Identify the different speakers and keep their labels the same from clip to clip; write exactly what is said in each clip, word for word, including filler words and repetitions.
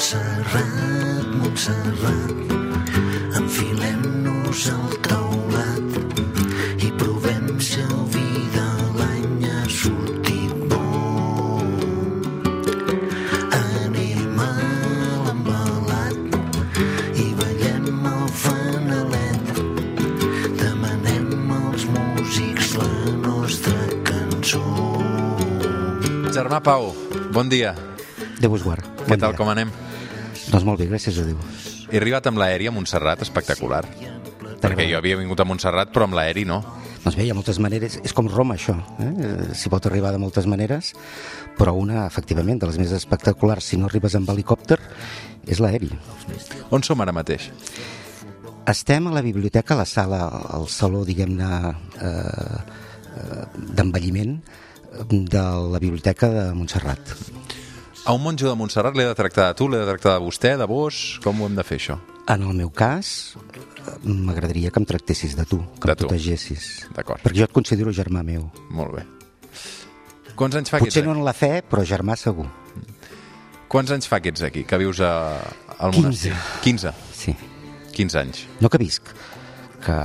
Speaker 1: Montserrat, Montserrat, enfilem-nos al teulat i provem si el vi de l'any ha sortit bo. Anem a l'embalat i ballem el fanalet. Demanem als músics la nostra cançó.
Speaker 2: Germà Pau, bon dia.
Speaker 3: Déu us guard.
Speaker 2: Què tal, com anem?
Speaker 3: Doncs molt bé, gràcies a Déu.
Speaker 2: He arribat amb l'aeri a Montserrat, espectacular. Perquè jo havia vingut a Montserrat, però amb l'aeri no.
Speaker 3: Doncs bé, hi ha moltes maneres. És com Roma, això. Eh? S'hi pot arribar de moltes maneres, però una, efectivament, de les més espectaculars, si no arribes amb helicòpter, és l'aeri.
Speaker 2: On som ara mateix?
Speaker 3: Estem a la biblioteca, a la sala, al saló, diguem-ne, eh, eh, d'envelliment de la biblioteca de Montserrat.
Speaker 2: A un monjo de Montserrat l'he de tractar de tu, l'he de tractar de vostè, de vos? Com ho hem de fer, això?
Speaker 3: En el meu cas, m'agradaria que em tractessis de tu, que
Speaker 2: de
Speaker 3: em protegessis.
Speaker 2: D'acord.
Speaker 3: Perquè jo et considero germà meu.
Speaker 2: Molt bé. Quants anys fa
Speaker 3: Potser
Speaker 2: que ets
Speaker 3: no en la fe, però germà segur.
Speaker 2: Quants anys fa que ets aquí, que vius a, al
Speaker 3: quinze.
Speaker 2: monestir? quinze.
Speaker 3: Sí.
Speaker 2: quinze anys.
Speaker 3: No que visc, que,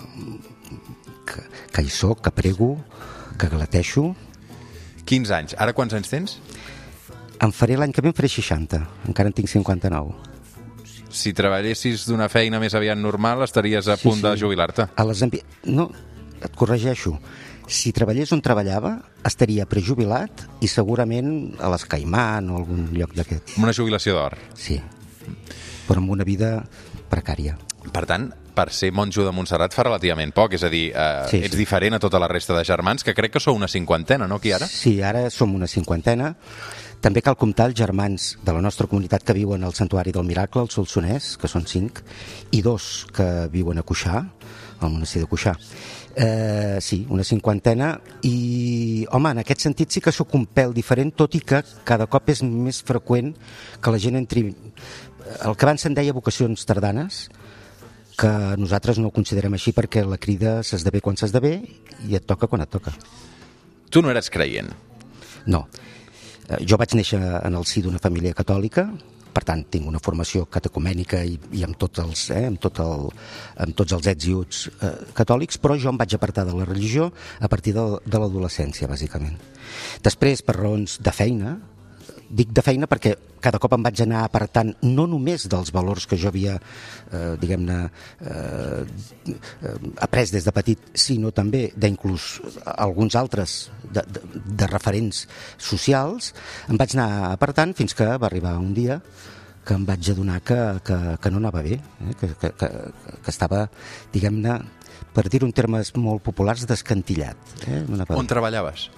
Speaker 3: que, que hi soc, que prego, que galateixo.
Speaker 2: quinze anys. Ara quants anys tens?
Speaker 3: Em faré l'any que ve, em faré seixanta. Encara en tinc cinquanta-nou.
Speaker 2: Si treballessis d'una feina més aviat normal, estaries a
Speaker 3: Sí,
Speaker 2: punt de
Speaker 3: sí.
Speaker 2: jubilar-te.
Speaker 3: A les ambi... No, et corregeixo. Si treballés on treballava, estaria prejubilat i segurament a les Caimán o algun lloc d'aquest.
Speaker 2: Una jubilació d'or.
Speaker 3: Sí. Però amb una vida precària.
Speaker 2: Per tant, per ser monjo de Montserrat fa relativament poc, és a dir, eh,
Speaker 3: Sí,
Speaker 2: ets
Speaker 3: sí.
Speaker 2: diferent a tota la resta de germans, que crec que sou una cinquantena, no, aquí ara?
Speaker 3: Sí, ara som una cinquantena. També cal comptar els germans de la nostra comunitat que viuen al Santuari del Miracle, al Solsonès, que són cinc, i dos que viuen a Cuixà, al monestir de Cuixà. Eh, sí, una cinquantena, i, home, en aquest sentit sí que sóc un pèl diferent, tot i que cada cop és més freqüent que la gent entri... El que abans se'n deia vocacions tardanes, que nosaltres no ho considerem així perquè la crida s'esdevé quan s'esdevé i et toca quan et toca.
Speaker 2: Tu no eres creient.
Speaker 3: No. Eh, Jo vaig néixer en el si d'una família catòlica, per tant, tinc una formació catecumènica i, i amb, tots els, eh, amb, tot el, amb tots els ets i uts eh, catòlics, però jo em vaig apartar de la religió a partir de, de l'adolescència, bàsicament. Després, per raons de feina, dic de feina perquè cada cop em vaig anar apartant no només dels valors que jo havia, eh, diguem-ne, eh, eh, après des de petit, sinó també d'inclús alguns altres de, de, de referents socials, em vaig anar apartant fins que va arribar un dia que em vaig adonar que, que, que no anava bé, eh? que, que, que, que estava, diguem-ne, per dir-ho en termes molt populars, descantillat. Eh? No anava bé.
Speaker 2: On treballaves?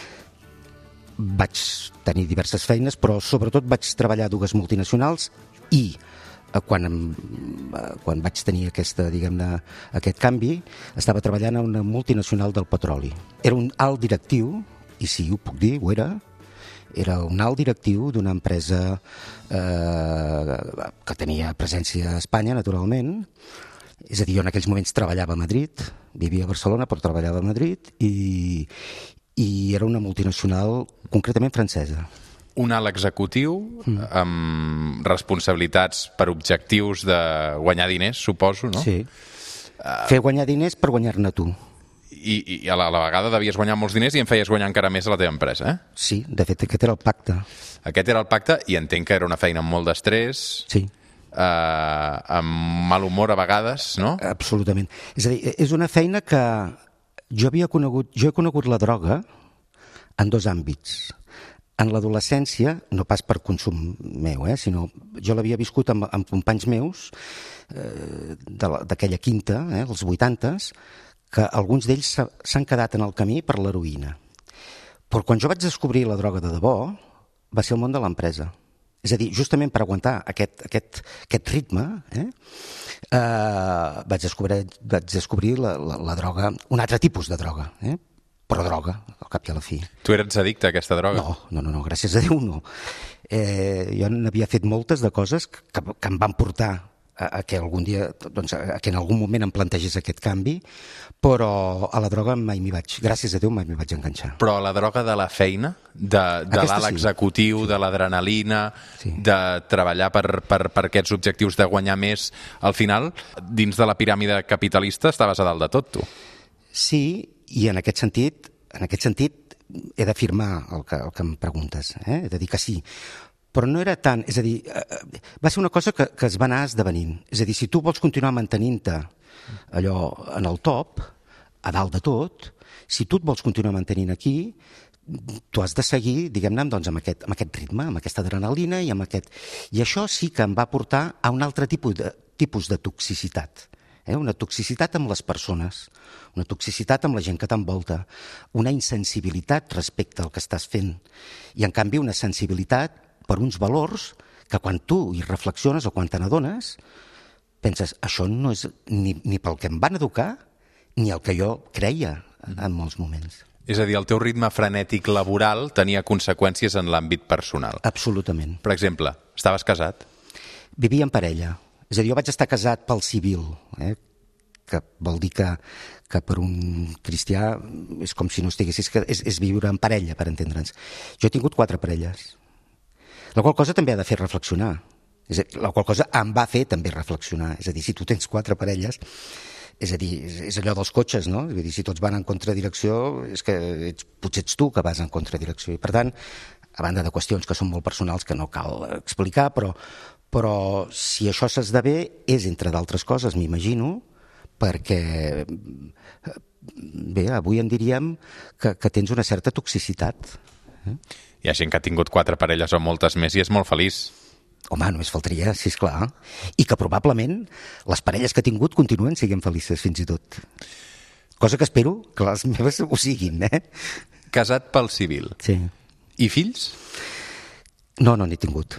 Speaker 3: Vaig tenir diverses feines, però sobretot vaig treballar a dues multinacionals i eh, quan, em, eh, quan vaig tenir aquesta, diguem-ne, aquest canvi, estava treballant a una multinacional del petroli. Era un alt directiu, i sí, ho puc dir, ho era, era un alt directiu d'una empresa eh, que tenia presència a Espanya, naturalment. És a dir, jo en aquells moments treballava a Madrid, vivia a Barcelona, però treballava a Madrid, i, i era una multinacional concretament francesa.
Speaker 2: Un alt executiu mm. amb responsabilitats per objectius de guanyar diners, suposo, no?
Speaker 3: Sí. Uh... Fer guanyar diners per guanyar-ne tu.
Speaker 2: I, i a, la, a la vegada devies guanyar molts diners i en feies guanyar encara més a la teva empresa, eh?
Speaker 3: Sí, de fet, aquest era el pacte.
Speaker 2: Aquest era el pacte i entenc que era una feina amb molt d'estrès,
Speaker 3: sí.
Speaker 2: eh, amb mal humor a vegades, no?
Speaker 3: Absolutament. És a dir, és una feina que jo havia conegut, jo he conegut la droga en dos àmbits. En l'adolescència, no pas per consum meu, eh, sinó jo l'havia viscut amb, amb companys meus eh, d'aquella quinta, eh, els vuitantes, que alguns d'ells s'han quedat en el camí per l'heroïna. Però quan jo vaig descobrir la droga de debò, va ser el món de l'empresa. És a dir, justament per aguantar aquest, aquest, aquest ritme, eh, eh, vaig descobrir, vaig descobrir la, la, la droga, un altre tipus de droga, eh, però droga, al cap i a la fi.
Speaker 2: Tu eres addicte a aquesta droga?
Speaker 3: No, no, no, no, gràcies a Déu no. Eh, jo n'havia fet moltes de coses que, que em van portar a, a que algun dia, doncs, a que en algun moment em plantegés aquest canvi, però a la droga mai m'hi vaig, gràcies a Déu mai m'hi vaig enganxar.
Speaker 2: Però a la droga de la feina, de, de l'alt
Speaker 3: sí.
Speaker 2: executiu, sí. de l'adrenalina, sí. de treballar per, per, per aquests objectius de guanyar més, al final, dins de la piràmide capitalista, estaves a dalt de tot, tu. Sí,
Speaker 3: i en aquest sentit, en aquest sentit he d'afirmar el que, el que em preguntes, eh? He de dir que sí. Però no era tant, és a dir, va ser una cosa que, que es va anar esdevenint. És a dir, si tu vols continuar mantenint-te allò en el top, a dalt de tot, si tu et vols continuar mantenint aquí, tu has de seguir, diguem-ne, doncs, amb, aquest, amb aquest ritme, amb aquesta adrenalina i amb aquest... I això sí que em va portar a un altre tipus de, tipus de toxicitat. Eh? Una toxicitat amb les persones, una toxicitat amb la gent que t'envolta, una insensibilitat respecte al que estàs fent. I, en canvi, una sensibilitat per uns valors que quan tu hi reflexiones o quan te n'adones, penses, això no és ni, ni pel que em van educar ni el que jo creia en molts moments.
Speaker 2: És a dir, el teu ritme frenètic laboral tenia conseqüències en l'àmbit personal.
Speaker 3: Absolutament.
Speaker 2: Per exemple, estaves casat?
Speaker 3: Vivia en parella. És a dir, jo vaig estar casat pel civil, eh? Que vol dir que, que per un cristià és com si no estiguessis... És, és viure en parella, per entendre'ns. Jo he tingut quatre parelles. La qual cosa també ha de fer reflexionar. És a dir, la qual cosa em va fer també reflexionar. És a dir, si tu tens quatre parelles, és a dir, és allò dels cotxes, no? És a dir, si tots van en contradirecció, és que ets, potser ets tu que vas en contradirecció. I per tant, a banda de qüestions que són molt personals que no cal explicar, però, però si això s'esdevé és, entre d'altres coses, m'imagino, perquè bé, avui en diríem que, que tens una certa toxicitat. Eh?
Speaker 2: Hi ha gent que ha tingut quatre parelles o moltes més i és molt feliç.
Speaker 3: Home, només faltaria, sí, esclar. I que probablement les parelles que ha tingut continuen sent felices, fins i tot. Cosa que espero que les meves ho siguin, eh?
Speaker 2: Casat pel civil.
Speaker 3: Sí.
Speaker 2: I fills?
Speaker 3: No, no n'he tingut.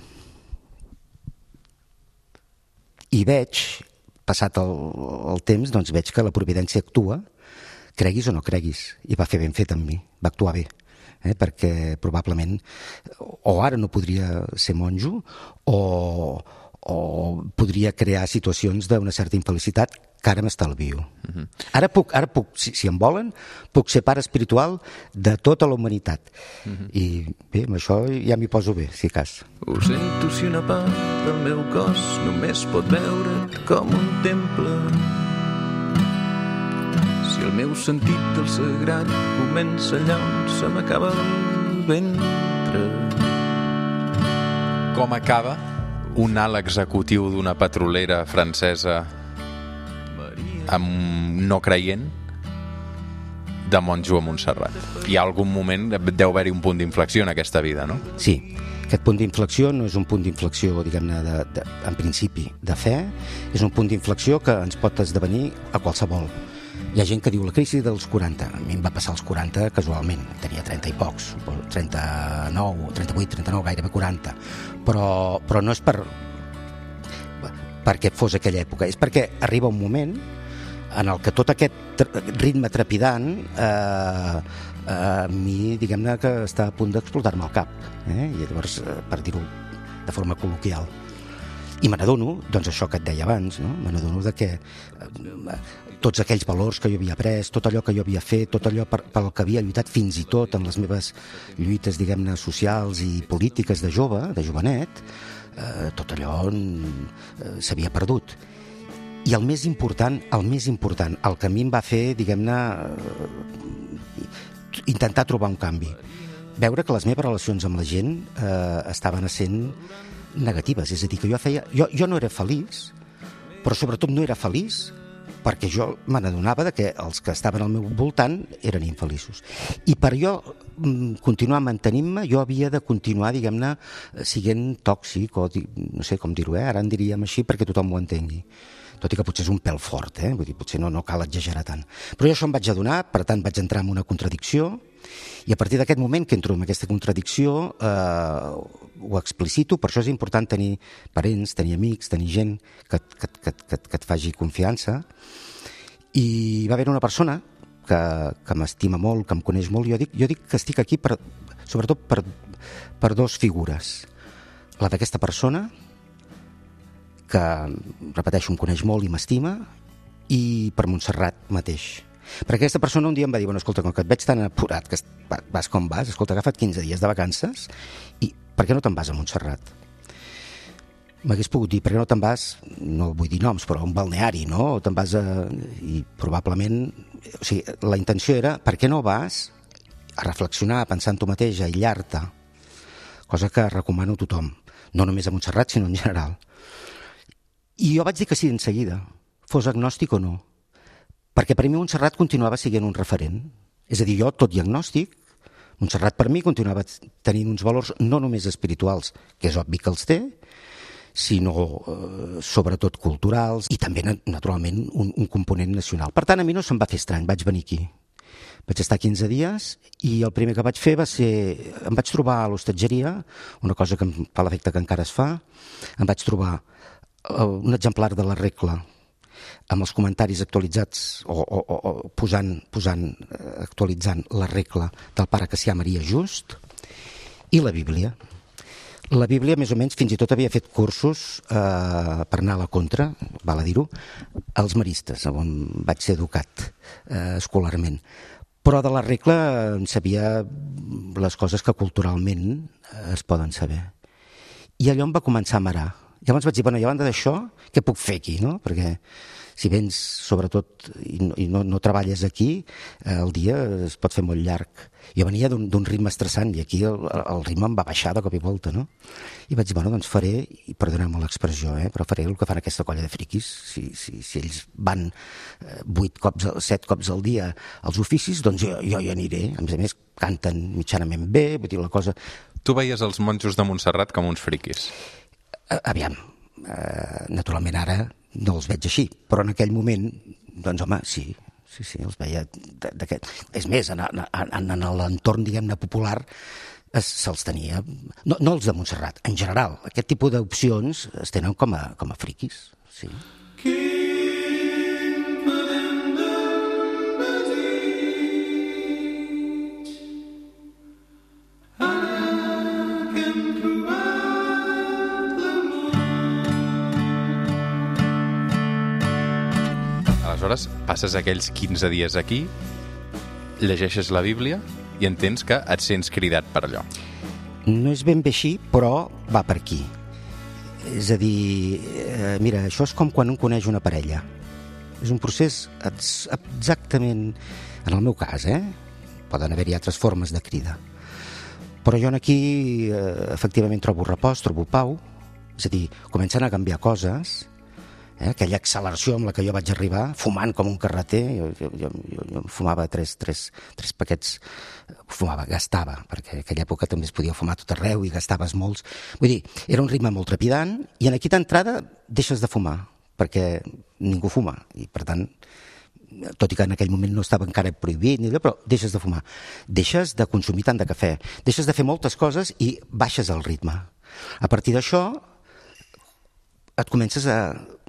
Speaker 3: I veig, passat el, el temps, doncs veig que la providència actua, creguis o no creguis, i va fer ben fet amb mi, va actuar bé. Eh, perquè probablement o ara no podria ser monjo o, o podria crear situacions d'una certa infelicitat que ara m'estalvio. Uh-huh. Ara puc, ara puc si, si em volen, puc ser pare espiritual de tota la humanitat. Uh-huh. I bé, amb això ja m'hi poso bé, si cas.
Speaker 4: Ho sento si una part del meu cos només pot veure't com un temple. Si el meu sentit del sagrat comença allà on se m'acaba el ventre.
Speaker 2: Com acaba un alt executiu d'una petrolera francesa amb no creient de monjo a Montserrat? Hi ha algun moment, deu haver-hi un punt d'inflexió en aquesta vida, no?
Speaker 3: Sí, aquest punt d'inflexió no és un punt d'inflexió, diguem-ne, de, de, en principi, de fe, és un punt d'inflexió que ens pot esdevenir a qualsevol. Hi ha gent que diu la crisi dels quaranta. A mi em va passar als quaranta casualment. Tenia trenta i pocs, trenta-nou, trenta-vuit, trenta-nou, gairebé quaranta. Però, però no és per perquè fos aquella època. És perquè arriba un moment en el que tot aquest ritme trepidant eh, a mi, diguem-ne, que està a punt d'explotar-me al cap. Eh? I llavors, per dir-ho de forma col·loquial. I me n'adono, doncs això que et deia abans, no? Me n'adono de que eh, tots aquells valors que jo havia après, tot allò que jo havia fet, tot allò per, pel que havia lluitat fins i tot en les meves lluites, diguem-ne, socials i polítiques de jove, de jovenet, eh, tot allò eh, s'havia perdut. I el més important, el més important, el que a mi em va fer, diguem-ne, eh, intentar trobar un canvi. Veure que les meves relacions amb la gent eh, estaven essent negatives, és a dir, que jo feia... Jo, jo no era feliç, però sobretot no era feliç perquè jo me n'adonava de que els que estaven al meu voltant eren infeliços. I per jo continuar mantenint-me, jo havia de continuar, diguem-ne, siguent tòxic, o no sé com dir-ho, eh? Ara en diríem així perquè tothom ho entengui. Tot i que potser és un pèl fort, eh? Vull dir, potser no, no cal exagerar tant. Però jo això em vaig adonar, per tant vaig entrar en una contradicció, i a partir d'aquest moment que entro en aquesta contradicció eh, ho explicito. Per això és important tenir parents, tenir amics, tenir gent que, que, que, que, que et faci confiança. I va haver una persona que, que m'estima molt, que em coneix molt. Jo dic, jo dic que estic aquí per, sobretot per, per dos figures. La d'aquesta persona, que, repeteixo, em coneix molt i m'estima, i per Montserrat mateix. Perquè aquesta persona un dia em va dir, bueno, escolta, com que et veig tan apurat, que vas com vas, escolta, agafa't quinze dies de vacances i per què no te'n vas a Montserrat? M'hagués pogut dir, per què no te'n vas, no vull dir noms, però a un balneari, no? O te'n vas a... I probablement... O sigui, la intenció era, per què no vas a reflexionar, a pensar en tu mateix, a aïllar-te? Cosa que recomano a tothom. No només a Montserrat, sinó en general. I jo vaig dir que sí, en seguida, fos agnòstic o no. Perquè per mi Montserrat continuava sent un referent. És a dir, jo, tot i agnòstic, Montserrat per mi continuava tenint uns valors no només espirituals, que és obvi que els té, sinó eh, sobretot culturals i també, naturalment, un, un component nacional. Per tant, a mi no se'm va fer estrany, vaig venir aquí. Vaig estar quinze dies i el primer que vaig fer va ser... Em vaig trobar a l'hostatgeria, una cosa que em fa l'efecte que encara es fa, em vaig trobar un exemplar de la regla amb els comentaris actualitzats o, o, o posant, posant, actualitzant la regla del pare Cassià Maria Just i la Bíblia. La Bíblia, més o menys, fins i tot havia fet cursos eh, per anar a la contra, val a dir-ho, als maristes, on vaig ser educat eh, escolarment. Però de la regla en sabia les coses que culturalment es poden saber. I allò em va començar a marar. Llavors vaig dir, bueno, i a banda d'això, què puc fer aquí, no? Perquè si vens, sobretot, i no, i no, no treballes aquí, eh, el dia es pot fer molt llarg. Jo venia d'un ritme estressant i aquí el, el ritme em va baixar de cop i volta, no? I vaig dir, bueno, doncs faré, i perdoneu-me l'expressió, eh, però faré el que fan aquesta colla de friquis. Si, si, si ells van eh, vuit cops, set cops al dia als oficis, doncs jo, jo hi aniré. A més a més, canten mitjanament bé, vull dir, la cosa...
Speaker 2: Tu veies els monjos de Montserrat com uns friquis?
Speaker 3: Aviam, eh, naturalment ara no els veig així, però en aquell moment, doncs home, sí, sí, sí, els veia d'aquest... És més, en, en, en l'entorn, diguem-ne, popular, se'ls tenia... No, no els de Montserrat, en general, aquest tipus d'opcions es tenen com a, com a friquis, sí.
Speaker 2: Aleshores, passes aquells quinze dies aquí, llegeixes la Bíblia i entens que et sents cridat per allò.
Speaker 3: No és ben bé així, però va per aquí. És a dir, eh, mira, això és com quan un coneix una parella. És un procés exactament, en el meu cas, eh? Poden haver-hi altres formes de crida. Però jo aquí, eh, efectivament, trobo repòs, trobo pau, és a dir, comencen a canviar coses. Eh, aquella acceleració amb la que jo vaig arribar, fumant com un carreter, jo, jo, jo, jo fumava tres, tres, tres paquets, fumava, gastava, perquè en aquella època també es podia fumar tot arreu i gastaves molts. Vull dir, era un ritme molt trepidant i en aquí d'entrada deixes de fumar, perquè ningú fuma i per tant, tot i que en aquell moment no estava encara prohibit, però deixes de fumar, deixes de consumir tant de cafè, deixes de fer moltes coses i baixes el ritme. A partir d'això et comences a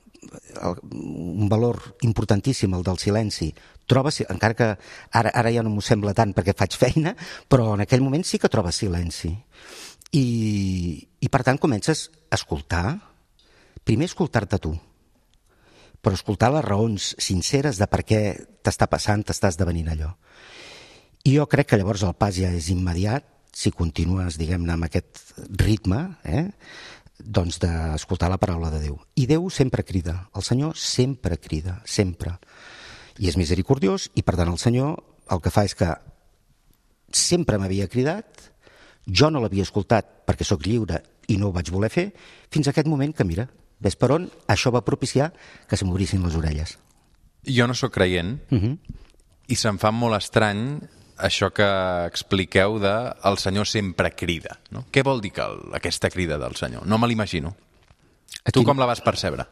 Speaker 3: un valor importantíssim, el del silenci. Trobes, encara que ara, ara ja no m'ho sembla tant perquè faig feina, però en aquell moment sí que trobes silenci. I, i per tant comences a escoltar, primer escoltar-te tu, però escoltar les raons sinceres de per què t'està passant, t'està esdevenint allò. I jo crec que llavors el pas ja és immediat, si continues, diguem-ne, amb aquest ritme, eh? doncs d'escoltar la paraula de Déu. I Déu sempre crida, el Senyor sempre crida, sempre. I és misericordiós i per tant el Senyor el que fa és que sempre m'havia cridat, jo no l'havia escoltat perquè sóc lliure i no ho vaig voler fer, fins a aquest moment que mira, ves per on, això va propiciar que se m'obrissin les orelles.
Speaker 2: Jo no sóc creient uh-huh. i se'm fa molt estrany això que expliqueu de el Senyor sempre crida. No? Què vol dir que el, aquesta crida del Senyor? No me l'imagino. Aquí... Tu com la vas percebre?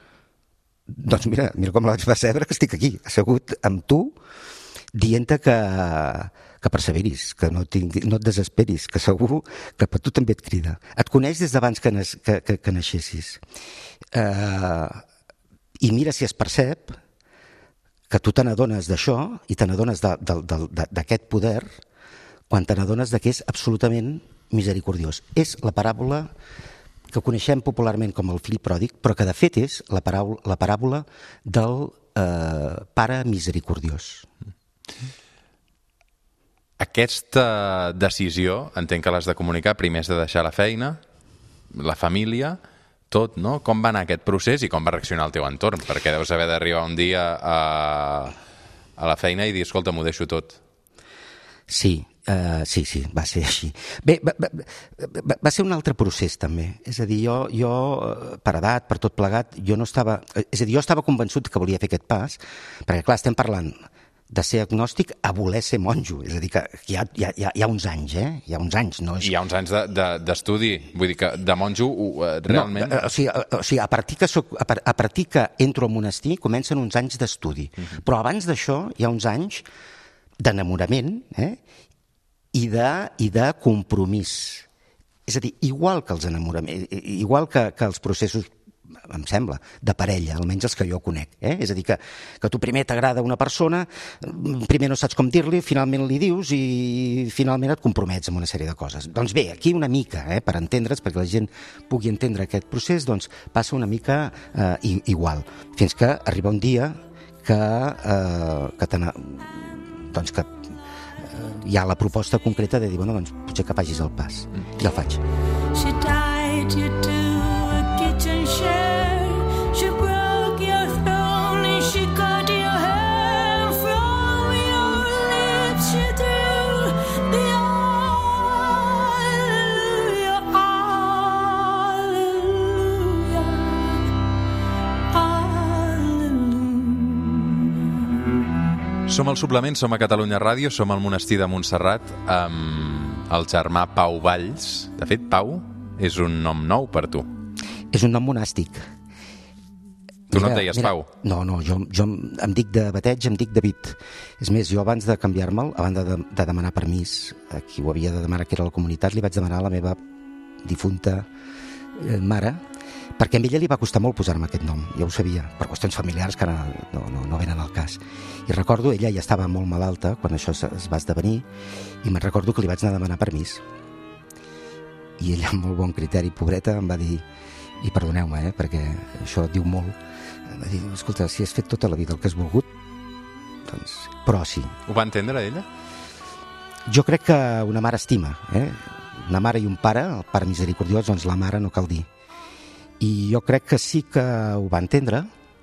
Speaker 3: Doncs mira, mira com la vaig percebre, que estic aquí, assegut amb tu, dient-te que, que perseveris, que no, tingui, no et desesperis, que segur que per tu també et crida. Et coneix des d'abans que, que, que, que naixessis. Uh, I mira si es percep que tu te n'adones d'això i te n'adones d'aquest poder quan te n'adones que és absolutament misericordiós. És la paràbola que coneixem popularment com el fill pròdig, però que de fet és la paràbola, la paràbola del eh, pare misericordiós.
Speaker 2: Aquesta decisió, entenc que l'has de comunicar, primer has de deixar la feina, la família, tot, no? Com va anar aquest procés i com va reaccionar el teu entorn? Perquè deus haver d'arribar un dia a, a la feina i dir, escolta, m'ho deixo tot.
Speaker 3: Sí, uh, sí, sí, va ser així. Bé, va, va, va, va ser un altre procés també. És a dir, jo, jo, per edat, per tot plegat, jo no estava... És a dir, jo estava convençut que volia fer aquest pas, perquè clar, estem parlant de ser agnòstic a voler ser monjo. És a dir, que hi ha, hi ha, hi ha uns anys, eh? Hi ha uns anys, no és...
Speaker 2: Hi ha uns anys d'estudi, de, de, vull dir que de monjo uh, realment...
Speaker 3: No, o sigui, a, o sigui a, partir que soc, a, a partir que entro al monestir comencen uns anys d'estudi. Uh-huh. Però abans d'això hi ha uns anys d'enamorament eh? I, de, i de compromís. És a dir, igual que els enamoraments, igual que, que els processos, em sembla, de parella, almenys els que jo conec. Eh? És a dir, que, que tu primer t'agrada una persona, primer no saps com dir-li, finalment li dius i finalment et compromets amb una sèrie de coses. Doncs bé, aquí una mica, eh, per entendre's, perquè la gent pugui entendre aquest procés, doncs passa una mica eh, igual. Fins que arriba un dia que, eh, que, doncs que eh, hi ha la proposta concreta de dir, bueno, doncs potser que facis el pas. I el faig.
Speaker 5: She tied you to a kitchen chair. She broke your throne and she cut your hair. From your lips she threw the hallelujah, hallelujah, hallelujah.
Speaker 2: Som al Suplement, som a Catalunya Ràdio, som al Monestir de Montserrat amb el germà Pau Valls. De fet, Pau és un nom nou per tu.
Speaker 3: És un nom monàstic.
Speaker 2: Tu no et deies mira, Pau?
Speaker 3: No, no, jo, jo em dic de bateig, em dic David. És més, jo abans de canviar-me'l, abans de, de demanar permís, a qui ho havia de demanar, que era la comunitat, li vaig demanar a la meva difunta eh, mare, perquè a ella li va costar molt posar-me aquest nom, ja ho sabia, per qüestions familiars que ara no, no, no venen al cas. I recordo, ella ja estava molt malalta quan això es va esdevenir, i me'n recordo que li vaig anar a demanar permís. I ella, amb molt bon criteri, pobreta, em va dir, i perdoneu-me, eh, perquè això diu molt, em va dir, escolta, si has fet tota la vida el que has volgut, doncs, però sí.
Speaker 2: Ho va entendre ella?
Speaker 3: Jo crec que una mare estima, eh? Una mare i un pare, el pare misericordiós, doncs la mare no cal dir. I jo crec que sí que ho va entendre.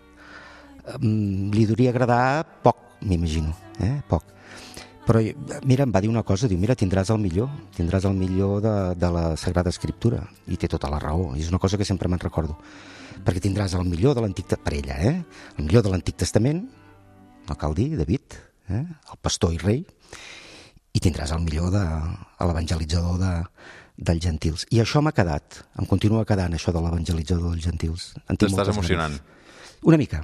Speaker 3: Li hauria agradar poc, m'imagino, eh? Poc. Però, mira, em va dir una cosa, diu, mira, tindràs el millor, tindràs el millor de, de la Sagrada Escriptura. I té tota la raó, i és una cosa que sempre me'n recordo. Perquè tindràs el millor de l'Antic Testament, per ella, eh? El millor de l'Antic Testament, no cal dir, David, eh? El pastor i rei, i tindràs el millor de l'evangelitzador de, dels gentils. I això m'ha quedat, em continua quedant, això de l'evangelitzador dels gentils.
Speaker 2: T'estàs emocionant?
Speaker 3: Ganes. Una mica.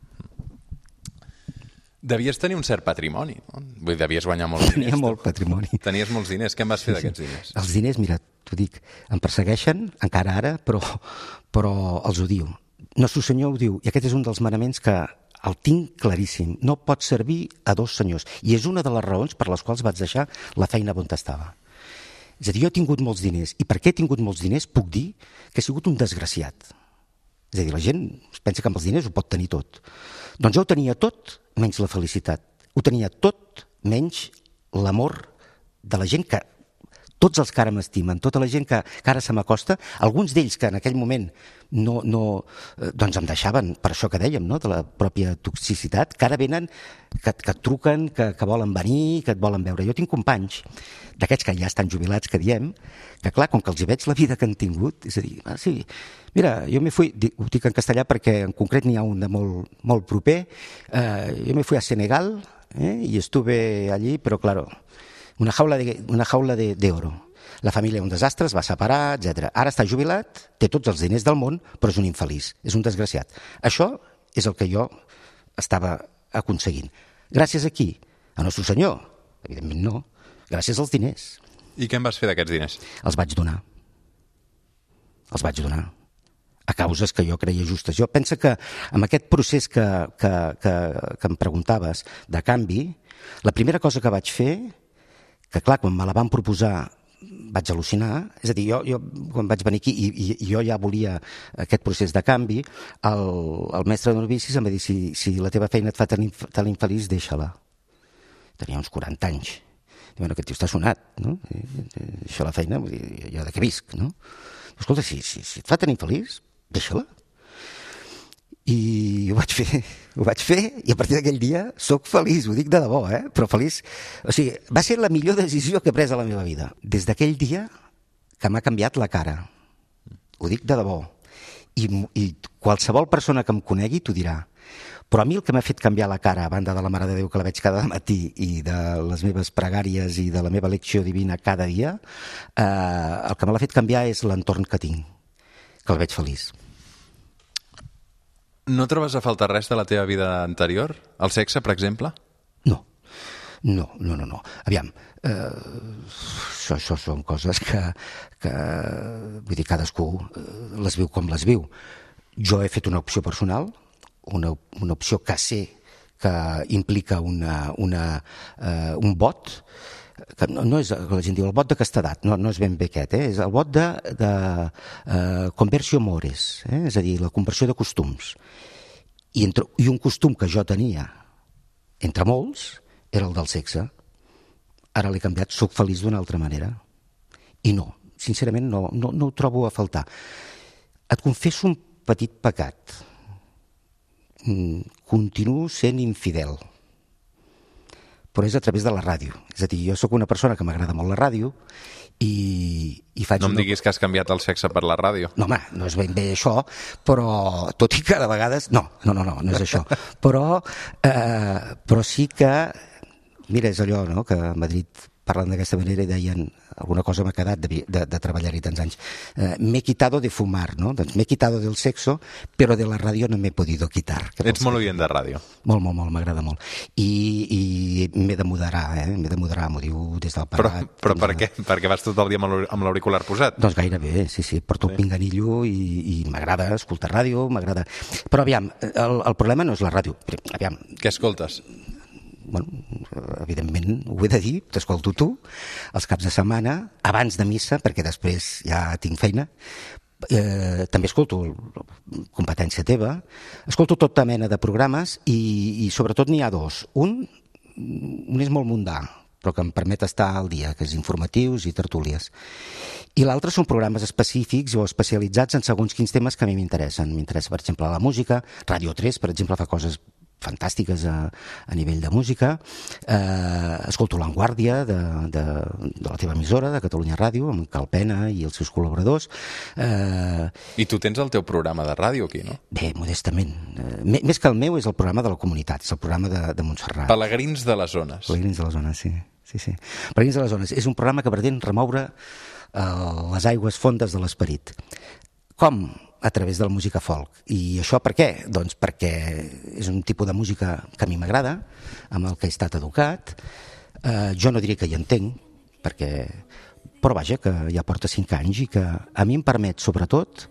Speaker 2: Devies tenir un cert patrimoni, no? Vull dir, devies guanyar molts diners.
Speaker 3: Tenia molt patrimoni.
Speaker 2: Tenies molts diners. Què en vas fer d'aquests diners?
Speaker 3: Els diners, mira, t'ho dic, em persegueixen encara ara, però, però els odio. Nostre Senyor ho diu, i aquest és un dels manaments que el tinc claríssim. No pots servir a dos senyors. I és una de les raons per les quals vaig deixar la feina on estava. És a dir, jo he tingut molts diners. I per què he tingut molts diners? Puc dir que he sigut un desgraciat. És a dir, la gent pensa que amb els diners ho pot tenir tot. Doncs jo ho tenia tot, menys la felicitat. Ho tenia tot, menys l'amor de la gent que... Tots els que ara m'estimen, tota la gent que, que ara se m'acosta, alguns d'ells que en aquell moment no, no, doncs em deixaven, per això que dèiem, no? De la pròpia toxicitat, que ara venen, que, que et truquen, que, que volen venir, que et volen veure. Jo tinc companys, d'aquests que ja estan jubilats, que diem, que clar, com que els hi veig la vida que han tingut, és a dir, ah, sí, mira, jo me fui, ho dic en castellà perquè en concret n'hi ha un de molt, molt proper, eh, jo me fui a Senegal eh, i estuve allí, però claro, una jaula de, una jaula de, de oro. La família un desastre, es va separar, etcètera. Ara està jubilat, té tots els diners del món, però és un infeliç, és un desgraciat. Això és el que jo estava aconseguint. Gràcies a qui? A Nostre Senyor? Evidentment no. Gràcies als diners.
Speaker 2: I què en vas fer d'aquests diners?
Speaker 3: Els vaig donar. Els vaig donar. A causes que jo creia justes. Jo penso que amb aquest procés que, que, que, que em preguntaves de canvi, la primera cosa que vaig fer, que clar, quan me la van proposar vaig al·lucinar, és a dir, jo, jo quan vaig venir aquí i, i, i jo ja volia aquest procés de canvi, el, el mestre de novicis em va dir si, si la teva feina et fa tan, inf tan infeliç, deixa-la. Tenia uns quaranta anys. Diu, bueno, aquest tio està sonat, no? Deixa la feina, vull dir, jo de què visc, no? Escolta, si, si, si et fa tan infeliç, deixa-la. I ho vaig fer, ho vaig fer i a partir d'aquell dia sóc feliç, ho dic de debò, eh? Però feliç, o sigui, va ser la millor decisió que he pres a la meva vida. Des d'aquell dia que m'ha canviat la cara, ho dic de debò, i, i qualsevol persona que em conegui t'ho dirà. Però a mi el que m'ha fet canviar la cara, a banda de la Mare de Déu que la veig cada matí i de les meves pregàries i de la meva lecció divina cada dia, eh, el que me l'ha fet canviar és l'entorn que tinc, que el veig feliç.
Speaker 2: No trobes a faltar res de la teva vida anterior? El sexe, per exemple?
Speaker 3: No, no, no, no. no. Aviam, eh, això, això són coses que, que vull dir, cadascú les viu com les viu. Jo he fet una opció personal, una, una opció que sé que implica una, una, eh, un vot, que no, no és, la gent diu el vot de castedat, no, no és ben bé aquest, eh? És el vot de, de uh, conversio mores, eh? És a dir, la conversió de costums. I, entre, I un costum que jo tenia, entre molts, era el del sexe. Ara l'he canviat, soc feliç d'una altra manera. I no, sincerament no, no, no ho trobo a faltar. Et confesso un petit pecat. Mm, continuo sent infidel. Però és a través de la ràdio. És a dir, jo sóc una persona que m'agrada molt la ràdio i, i faig...
Speaker 2: No em
Speaker 3: una...
Speaker 2: diguis que has canviat el sexe per la ràdio.
Speaker 3: No, home, no és ben bé això, però tot i que de vegades... No, no, no, no, no és això. Però, eh, però sí que... Mira, és allò, no?, que a Madrid parlant d'aquesta manera i deien alguna cosa m'ha quedat de, de, de treballar-hi tants anys. Eh, m'he quitado de fumar, no? Doncs m'he quitado del sexo, però de la ràdio no m'he podido quitar.
Speaker 2: Ets molt oient de ràdio.
Speaker 3: Molt, molt, molt, m'agrada molt. I, i m'he de moderar, eh? M'he de moderar, m'ho diu des del
Speaker 2: Però,
Speaker 3: parat.
Speaker 2: però per què? Perquè vas tot el dia amb l'auricular posat?
Speaker 3: Doncs gairebé, sí, sí, porto el pinganillo i, i m'agrada escoltar ràdio, m'agrada... Però aviam, el, el problema no és la ràdio. Aviam.
Speaker 2: Què escoltes?
Speaker 3: Bueno, evidentment, ho he de dir, t'escolto tu, els caps de setmana, abans de missa, perquè després ja tinc feina, eh, també escolto competència teva, escolto tota mena de programes i, i sobretot n'hi ha dos. Un, un és molt mundà, però que em permet estar al dia, que és informatius i tertúlies. I l'altre són programes específics o especialitzats en segons quins temes que a mi m'interessen. M'interessa, per exemple, la música. Ràdio tres, per exemple, fa coses fantàstiques a, a nivell de música. Eh, escolto l'Avantguàrdia de, de, de la teva emissora, de Catalunya Ràdio, amb Calpena i els seus col·laboradors. Eh,
Speaker 2: I tu tens el teu programa de ràdio aquí, no?
Speaker 3: Bé, modestament. Eh, més que el meu és el programa de la comunitat, és el programa de, de Montserrat.
Speaker 2: Pelegrins de les zones.
Speaker 3: Pelegrins de les zones, sí. sí, sí. Pelegrins de les zones. És un programa que pretén remoure eh, les aigües fondes de l'esperit. Com? A través de la música folk. I això per què? Doncs perquè és un tipus de música que a mi m'agrada, amb el que he estat educat. Eh, jo no diré que hi entenc, perquè... però vaja, que ja porta cinc anys i que a mi em permet, sobretot,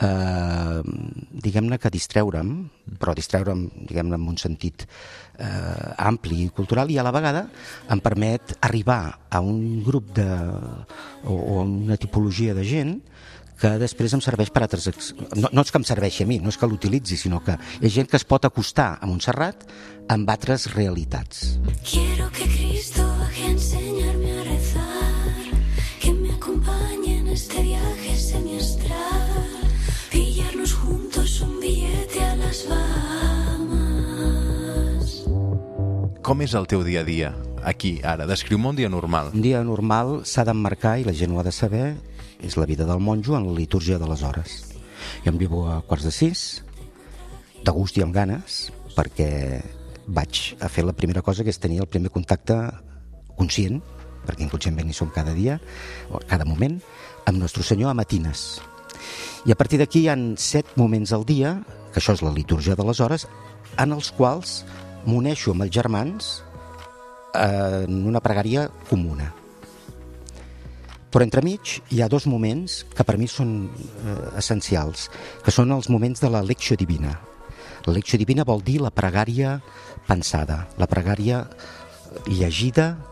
Speaker 3: eh, diguem-ne que distreure'm, però distreure'm, diguem-ne, en un sentit eh, ampli i cultural, i a la vegada em permet arribar a un grup de... o, o una tipologia de gent que després em serveix per altres... No, no és que em serveixi a mi, no és que l'utilitzi, sinó que és gent que es pot acostar a Montserrat amb altres realitats.
Speaker 5: Quiero que Cristo baje a enseñarme a rezar, que me acompañe en este viaje semiastral, pillarnos juntos un billete a las Bahamas.
Speaker 2: Com és el teu dia a dia aquí, ara? Descriu-me un dia normal.
Speaker 3: Un dia normal s'ha d'emmarcar, i la gent ho ha de saber, és la vida del monjo en la litúrgia de les hores. Jo em vivo a quarts de sis, de gust i amb ganes, perquè vaig a fer la primera cosa, que és tenir el primer contacte conscient, perquè inconscientment hi som cada dia, o cada moment, amb Nostre Senyor a matines. I a partir d'aquí hi ha set moments al dia, que això és la litúrgia de les hores, en els quals m'uneixo amb els germans en una pregària comuna. Però entremig hi ha dos moments que per mi són eh, essencials, que són els moments de la lecció divina. La lecció divina vol dir la pregària pensada, la pregària llegida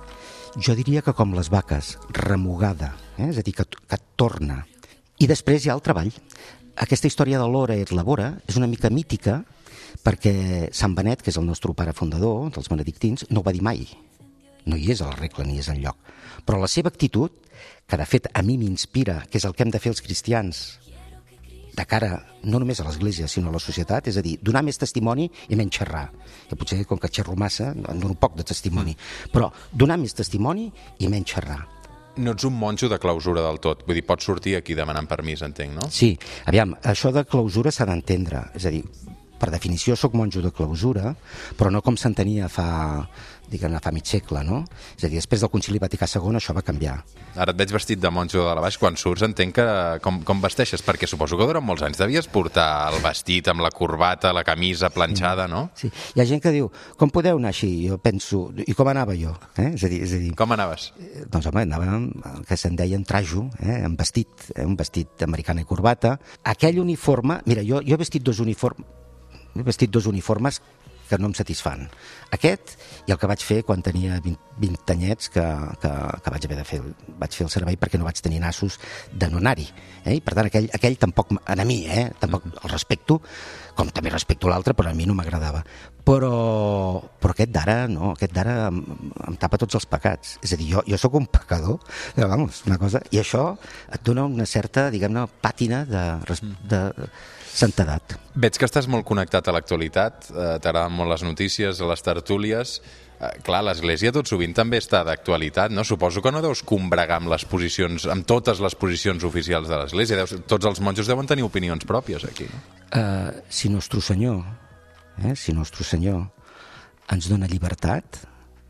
Speaker 3: Jo diria que com les vaques, remugada, eh? És a dir, que, que torna. I després hi ha el treball. Aquesta història de l'hora et labora és una mica mítica perquè Sant Benet, que és el nostre pare fundador dels benedictins, no ho va dir mai. No hi és a la regla ni és enlloc. Però la seva actitud, que de fet a mi m'inspira, que és el que hem de fer els cristians de cara no només a l'Església sinó a la societat, és a dir, donar més testimoni i menys xerrar. Que potser, com que xerro massa, en dono poc de testimoni. Però donar més testimoni i menys xerrar.
Speaker 2: No ets un monjo de clausura del tot. Vull dir, pots sortir aquí demanant permís, entenc, no?
Speaker 3: Sí, aviam, això de clausura s'ha d'entendre. És a dir, per definició sóc monjo de clausura, però no com s'entenia fa, diguem-ne, fa mig segle, no? És a dir, després del Concili Vaticà segon això va canviar. Ara
Speaker 2: et veig vestit de monjo de la baix. Quan surts entenc que com, com vesteixes, perquè suposo que durant molts anys devies portar el vestit amb la corbata, la camisa planxada, no?
Speaker 3: Sí, hi ha gent que diu, com podeu anar així? Jo penso, i com anava jo? Eh? És a dir, és a dir,
Speaker 2: com anaves?
Speaker 3: Eh, doncs home, anava amb el que se'n deia en trajo, eh? en vestit, eh? un vestit americana i corbata. Aquell uniforme, mira, jo, jo he vestit dos uniformes, he vestit dos uniformes que no em satisfan. Aquest i el que vaig fer quan tenia vint, vint anyets que, que, que vaig haver de fer, vaig fer el servei perquè no vaig tenir nassos de no anar-hi. Eh? I per tant, aquell, aquell tampoc, a mi, eh? tampoc el respecto, com també respecto l'altre, però a mi no m'agradava. Però, però aquest d'ara, no, aquest d'ara em, em tapa tots els pecats. És a dir, jo, jo sóc un pecador, però, vamos, una cosa, i això et dona una certa, diguem-ne, pàtina de, de santedat.
Speaker 2: Veig que estàs molt connectat a l'actualitat, eh, t'agraden molt les notícies, les tertúlies. Eh, clar, l'Església tot sovint també està d'actualitat, no? Suposo que no deus combregar amb les posicions, amb totes les posicions oficials de l'Església. Deus, tots els monjos deuen tenir opinions pròpies aquí, no?
Speaker 3: Uh, si Nostre Senyor, eh, si Nostre Senyor ens dona llibertat,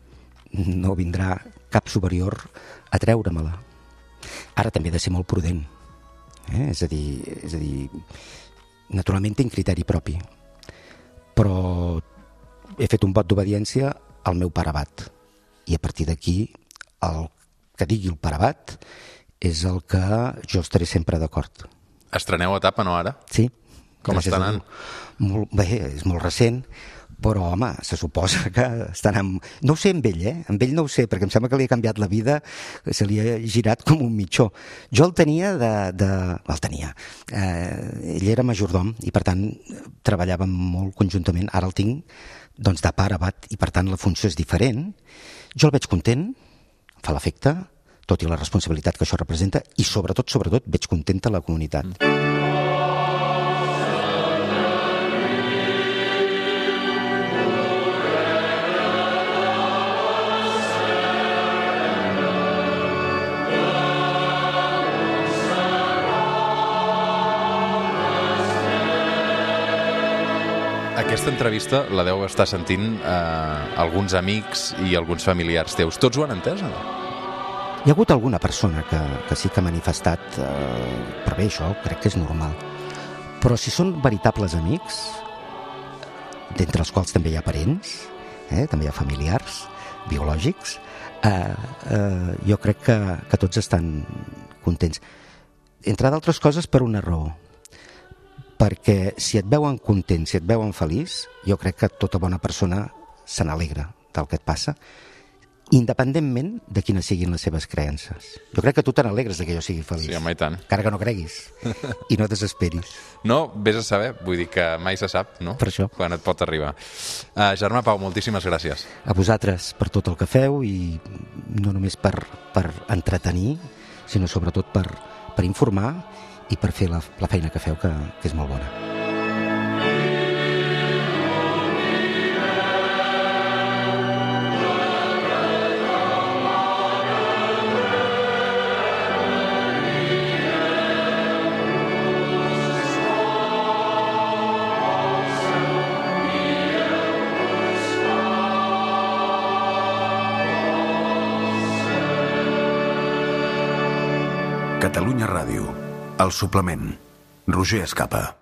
Speaker 3: no vindrà cap superior a treure-me-la. Ara també he de ser molt prudent. Eh? És a dir, és a dir, naturalment tinc criteri propi, però he fet un vot d'obediència al meu pare abat i a partir d'aquí el que digui el pare abat és el que jo estaré sempre d'acord.
Speaker 2: Estreneu etapa, no ara?
Speaker 3: Sí.
Speaker 2: Com està anant?
Speaker 3: Molt bé, és molt recent, però home, se suposa que està anant... No ho sé amb ell, eh? Amb ell no ho sé, perquè em sembla que li ha canviat la vida, se li ha girat com un mitjó. Jo el tenia de... de... El tenia. Eh, ell era majordom i, per tant, treballàvem molt conjuntament. Ara el tinc, doncs, de pare abat i, per tant, la funció és diferent. Jo el veig content, fa l'efecte, tot i la responsabilitat que això representa, i sobretot, sobretot, veig contenta la comunitat. Mm.
Speaker 2: Aquesta entrevista la deu estar sentint eh, alguns amics i alguns familiars teus. Tots ho han entès o no?
Speaker 3: Hi ha hagut alguna persona que, que sí que ha manifestat, eh, però bé, això crec que és normal. Però si són veritables amics, d'entre els quals també hi ha parents, eh, també hi ha familiars, biològics, eh, eh, jo crec que, que tots estan contents. Entre d'altres coses per una raó. Perquè si et veuen content, si et veuen feliç, jo crec que tota bona persona se n'alegra del que et passa, independentment de quines siguin les seves creences. Jo crec que tu te n'alegres de que jo sigui feliç.
Speaker 2: Sí, home, i tant.
Speaker 3: Encara que no creguis. I no desesperis.
Speaker 2: No, vés a saber, vull dir que mai se sap, no?
Speaker 3: Per això.
Speaker 2: Quan et pot arribar. Uh, Germà Pau, moltíssimes gràcies.
Speaker 3: A vosaltres per tot el que feu i no només per, per entretenir, sinó sobretot per, per informar i per fer la, la feina que feu, que, que és molt bona.
Speaker 6: Catalunya Ràdio. El suplement. Roger Escapa.